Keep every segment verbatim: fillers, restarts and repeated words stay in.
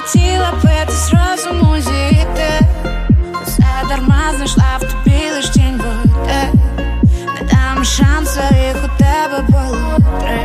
хотіла пити зразу музіти, усе дарма знайшла в тобі лиш тінь води. Не дам шансу, їх у тебе було три.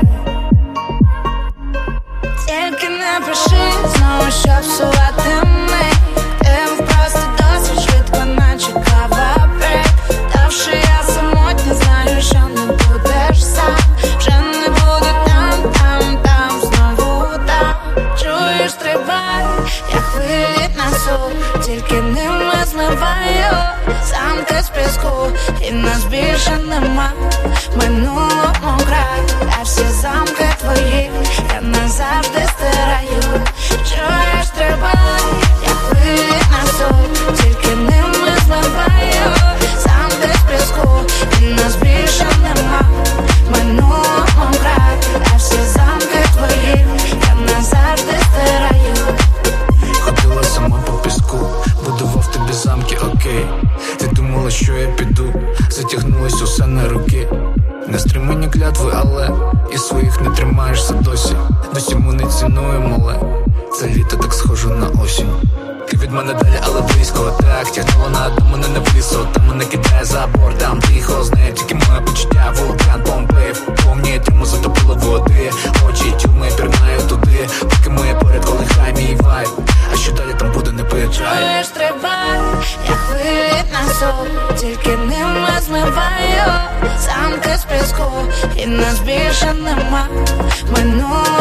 Тільки не пиши знову, щоб псувати мене. Ти був просто досить швидко, наче кава брейк. Давши я самотня, знаю, що не будеш сам. Вже не буду там, там, там, знову там. Чуєш, тривай, я хвилі несу, тільки ними змиваю замки з піску, і нас більше нема. Минулому край, а всі замки твої я назавжди стираю. Чуєш, тривай, я хвилі несу, тільки ними змиваю замки з піску, і нас більше нема. Минулому край, а всі замки твої я назавжди стираю. Ходила сама по піску, будував тобі замки, окей. Ти думала, що я піду, затягнулось усе на руки. Не стримані клятви, але і своїх не тримаєшся досі. Досі ми не цінуємо, але це літо так схоже на осінь. Ти від мене далі, але близько. Так, тягнула на дно, мене не влізо. Там мене кидає за борт, там тихо. Знає тільки моє почуття, вулкан помпив. Помні, трьому затопило води. Очі тюрми пірнаю туди, поки моє поряд, коли хай мій вайб. А що далі там буде, не поїжджай. Чуєш, тривай, я хвилі несу, тільки ними змиваю замки з піску, і нас більше нема. Минулого